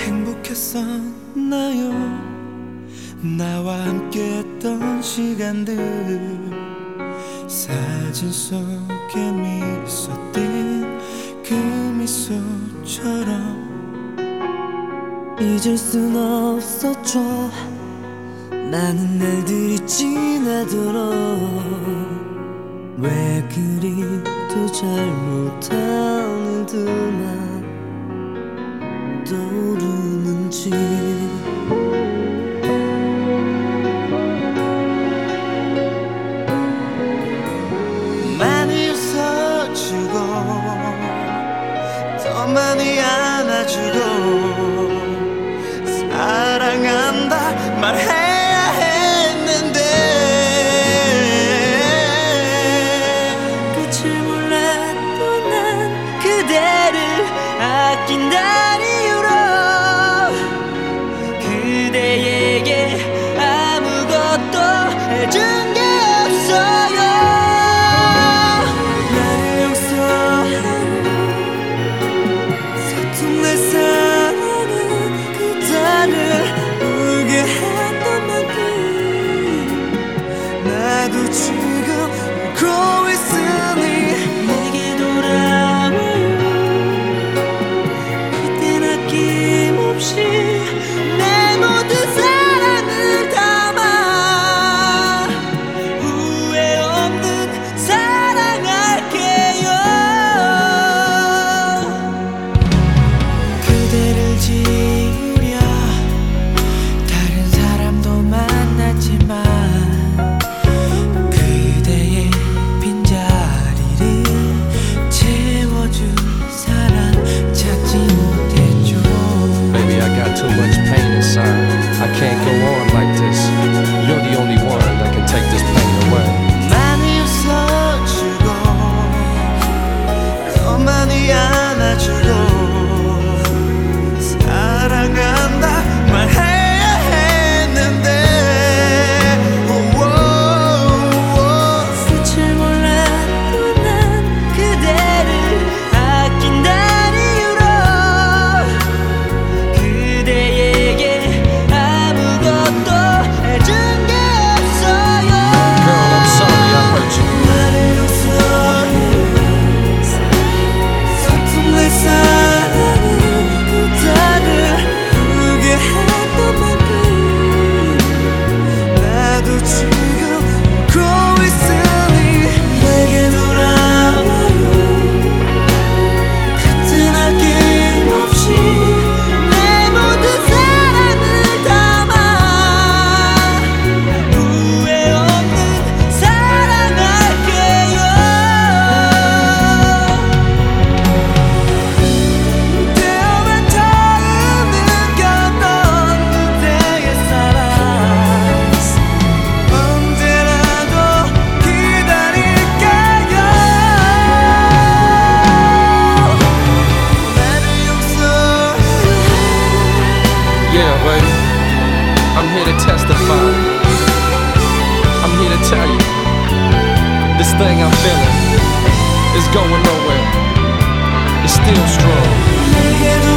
행복했었나요? 나와 함께했던 시간들 사진 속에 미소 띈 그 미소처럼 잊을 순 없었죠. 많은 날들이 지나도록 왜 그리도 잘 못하는 듯만 떠오르는지. 많이 웃어주고 더 많이 안아주고 사랑한다 말해야 했는데 끝을 몰랐던 난 그대를 아낀다는 이유로 그대에게 아무것도 해준 게 없어요. 나를 용서하고 서툰 내 사랑은 그대를 울게 했던 만큼 나도 지금 울고 있으니 내게 돌아와요. 그땐 아낌없이 내 모든 사랑을 담아 후회 없는 사랑할게요. 그대를 지우려 다른 사람도 만났지만 그대의 빈자리를 채워줄 사람 찾지 못했죠. Baby, I got too much pain inside. I can't go on like this. You're the only one that can take this pain away. 많이 웃어주고 더 많이 안아주고 사랑한다 말해야 했는데 끝을 몰랐던 난 그대를 아낀다는 이유로 그대에게 아무것도 해준 게 없어요. Girl, I'm sorry I hurt you. 나를 용서해. 서툰 내 사랑은 그대를 울게 했던 만큼 나도 지금 울고 있으니 내게 돌아와요. 그땐 아낌없이 내 모든 사랑을 담아 후회 없는 사랑할게요. 태어난 처음 느꼈던 그대의 사랑 언제라도 기다릴게요. 나를 용서해. Yeah, baby. I'm here to testify. I'm here to tell you. This thing I'm feeling is going nowhere. It's still strong. 내게